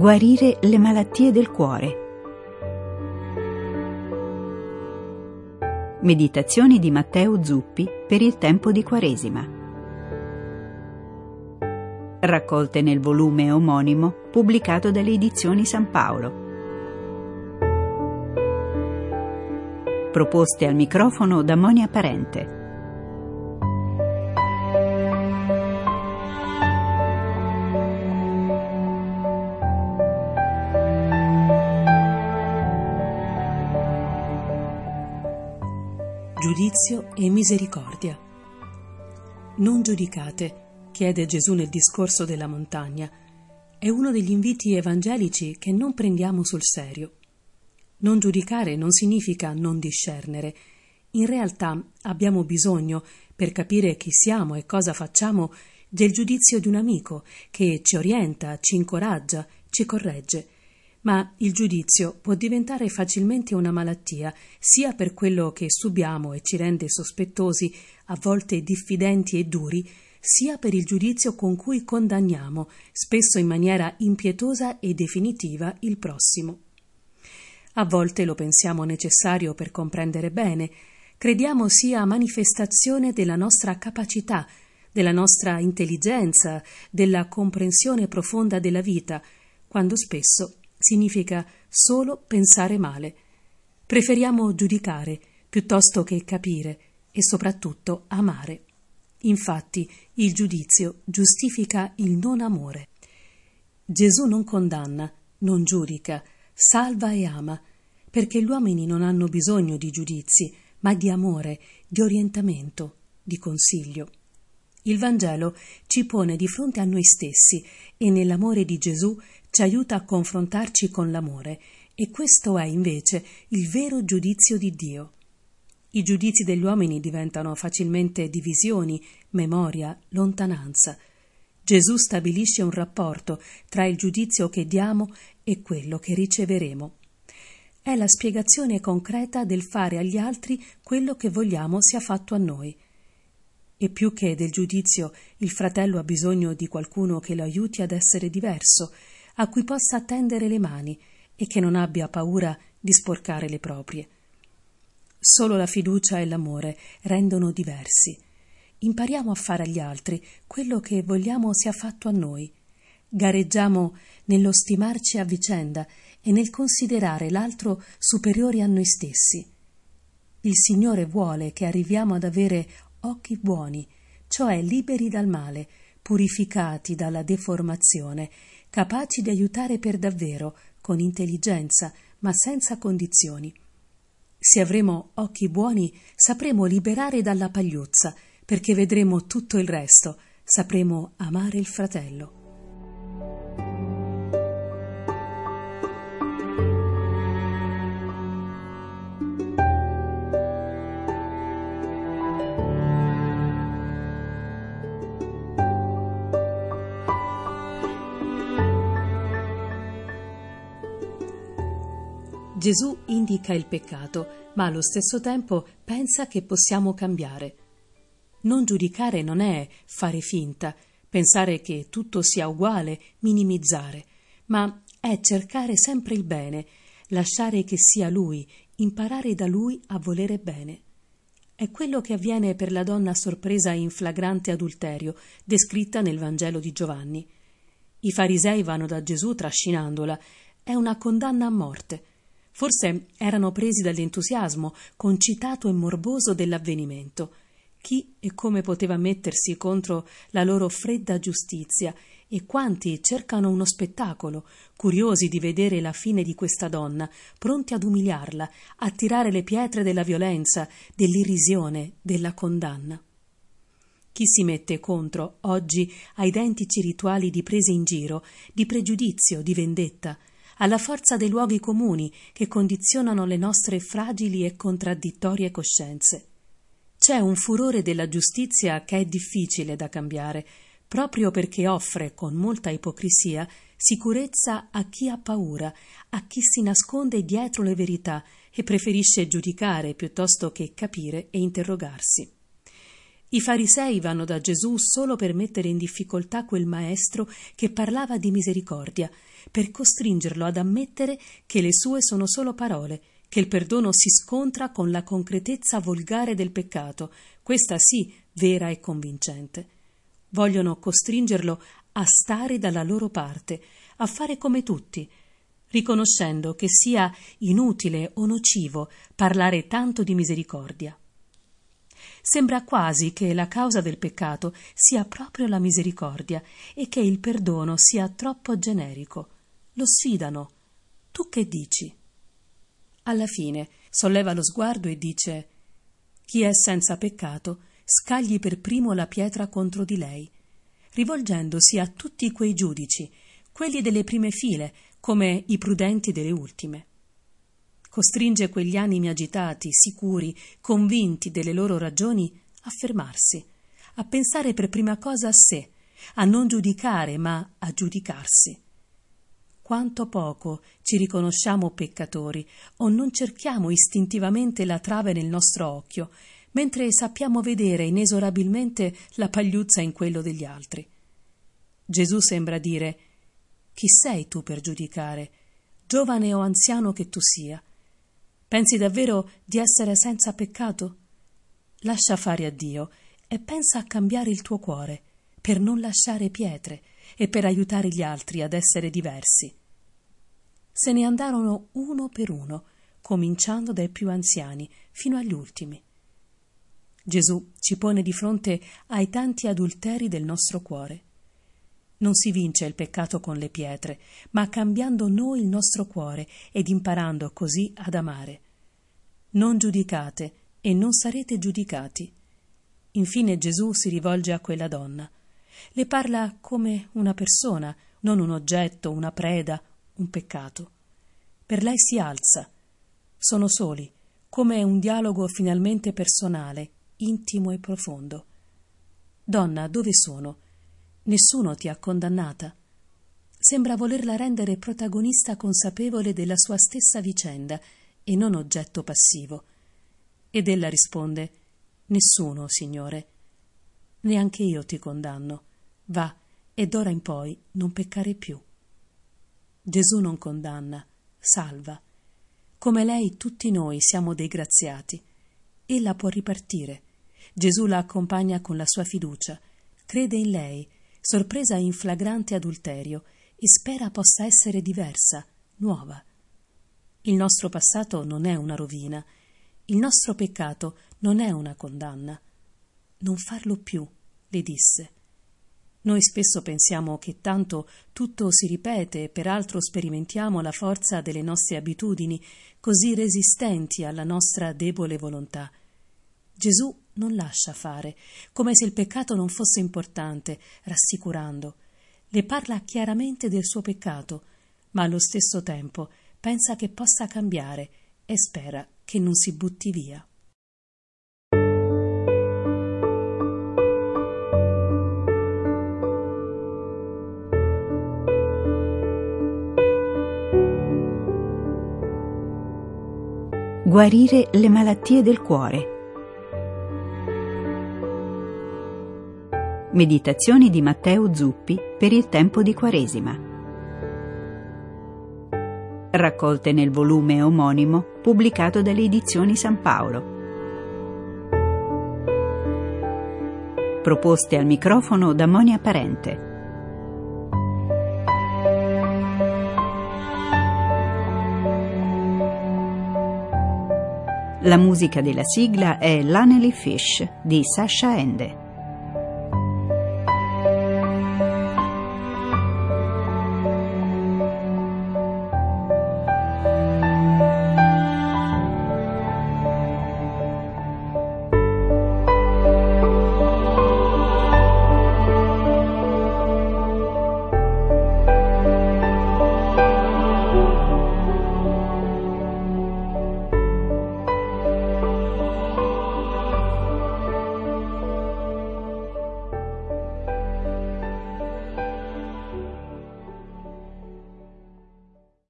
Guarire le malattie del cuore. Meditazioni di Matteo Zuppi per il tempo di Quaresima. Raccolte nel volume omonimo pubblicato dalle Edizioni San Paolo. Proposte al microfono da Monia Parente. Giudizio e misericordia. Non giudicate, chiede Gesù nel discorso della montagna. È uno degli inviti evangelici che non prendiamo sul serio. Non giudicare non significa non discernere. In realtà abbiamo bisogno, per capire chi siamo e cosa facciamo, del giudizio di un amico che ci orienta, ci incoraggia, ci corregge. Ma il giudizio può diventare facilmente una malattia, sia per quello che subiamo e ci rende sospettosi, a volte diffidenti e duri, sia per il giudizio con cui condanniamo, spesso in maniera impietosa e definitiva, il prossimo. A volte lo pensiamo necessario per comprendere bene, crediamo sia manifestazione della nostra capacità, della nostra intelligenza, della comprensione profonda della vita, quando spesso significa solo pensare male. Preferiamo giudicare piuttosto che capire e soprattutto amare. Infatti il giudizio giustifica il non amore. Gesù non condanna, non giudica, salva e ama, perché gli uomini non hanno bisogno di giudizi, ma di amore, di orientamento, di consiglio. Il Vangelo ci pone di fronte a noi stessi e nell'amore di Gesù ci aiuta a confrontarci con l'amore, e questo è invece il vero giudizio di Dio. I giudizi degli uomini diventano facilmente divisioni, memoria, lontananza. Gesù stabilisce un rapporto tra il giudizio che diamo e quello che riceveremo. È la spiegazione concreta del fare agli altri quello che vogliamo sia fatto a noi. E più che del giudizio, il fratello ha bisogno di qualcuno che lo aiuti ad essere diverso, a cui possa tendere le mani e che non abbia paura di sporcare le proprie. Solo la fiducia e l'amore rendono diversi. Impariamo a fare agli altri quello che vogliamo sia fatto a noi. Gareggiamo nello stimarci a vicenda e nel considerare l'altro superiore a noi stessi. Il Signore vuole che arriviamo ad avere occhi buoni, cioè liberi dal male, purificati dalla deformazione, capaci di aiutare per davvero, con intelligenza, ma senza condizioni. Se avremo occhi buoni, sapremo liberare dalla pagliuzza, perché vedremo tutto il resto, sapremo amare il fratello. Gesù indica il peccato, ma allo stesso tempo pensa che possiamo cambiare. Non giudicare non è fare finta, pensare che tutto sia uguale, minimizzare, ma è cercare sempre il bene, lasciare che sia Lui, imparare da Lui a volere bene. È quello che avviene per la donna sorpresa in flagrante adulterio, descritta nel Vangelo di Giovanni. I farisei vanno da Gesù trascinandola, è una condanna a morte. Forse erano presi dall'entusiasmo concitato e morboso dell'avvenimento. Chi e come poteva mettersi contro la loro fredda giustizia, e quanti cercano uno spettacolo, curiosi di vedere la fine di questa donna, pronti ad umiliarla, a tirare le pietre della violenza, dell'irrisione, della condanna. Chi si mette contro oggi a identici rituali di presa in giro, di pregiudizio, di vendetta, alla forza dei luoghi comuni che condizionano le nostre fragili e contraddittorie coscienze. C'è un furore della giustizia che è difficile da cambiare, proprio perché offre, con molta ipocrisia, sicurezza a chi ha paura, a chi si nasconde dietro le verità e preferisce giudicare piuttosto che capire e interrogarsi. I farisei vanno da Gesù solo per mettere in difficoltà quel maestro che parlava di misericordia, per costringerlo ad ammettere che le sue sono solo parole, che il perdono si scontra con la concretezza volgare del peccato, questa sì, vera e convincente. Vogliono costringerlo a stare dalla loro parte, a fare come tutti, riconoscendo che sia inutile o nocivo parlare tanto di misericordia. Sembra quasi che la causa del peccato sia proprio la misericordia e che il perdono sia troppo generico. Lo sfidano. Tu che dici? Alla fine solleva lo sguardo e dice: chi è senza peccato scagli per primo la pietra contro di lei, rivolgendosi a tutti quei giudici, quelli delle prime file, come i prudenti delle ultime. Costringe quegli animi agitati, sicuri, convinti delle loro ragioni a fermarsi, a pensare per prima cosa a sé, a non giudicare ma a giudicarsi. Quanto poco ci riconosciamo peccatori o non cerchiamo istintivamente la trave nel nostro occhio, mentre sappiamo vedere inesorabilmente la pagliuzza in quello degli altri. Gesù sembra dire: chi sei tu per giudicare, giovane o anziano che tu sia? Pensi davvero di essere senza peccato? Lascia fare a Dio e pensa a cambiare il tuo cuore, per non lasciare pietre e per aiutare gli altri ad essere diversi. Se ne andarono uno per uno, cominciando dai più anziani fino agli ultimi. Gesù ci pone di fronte ai tanti adulteri del nostro cuore. Non si vince il peccato con le pietre, ma cambiando noi il nostro cuore ed imparando così ad amare. Non giudicate e non sarete giudicati. Infine Gesù si rivolge a quella donna. Le parla come una persona, non un oggetto, una preda, un peccato. Per lei si alza. Sono soli, come un dialogo finalmente personale, intimo e profondo. Donna, dove sono? Nessuno ti ha condannata? Sembra volerla rendere protagonista consapevole della sua stessa vicenda e non oggetto passivo. Ed ella risponde: nessuno, Signore. Neanche io ti condanno. Va, e d'ora in poi non peccare più. Gesù non condanna, salva. Come lei tutti noi siamo dei graziati. Ella può ripartire. Gesù la accompagna con la sua fiducia, crede in lei, sorpresa in flagrante adulterio, e spera possa essere diversa, nuova. Il nostro passato non è una rovina, il nostro peccato non è una condanna. Non farlo più, le disse. Noi spesso pensiamo che tanto tutto si ripete e peraltro sperimentiamo la forza delle nostre abitudini, così resistenti alla nostra debole volontà. Gesù non lascia fare, come se il peccato non fosse importante, rassicurando. Le parla chiaramente del suo peccato, ma allo stesso tempo pensa che possa cambiare e spera che non si butti via. Guarire le malattie del cuore. Meditazioni di Matteo Zuppi per il tempo di Quaresima. Raccolte nel volume omonimo pubblicato dalle edizioni San Paolo. Proposte al microfono da Monia Parente. La musica della sigla è Lonely Fish di Sasha Ende.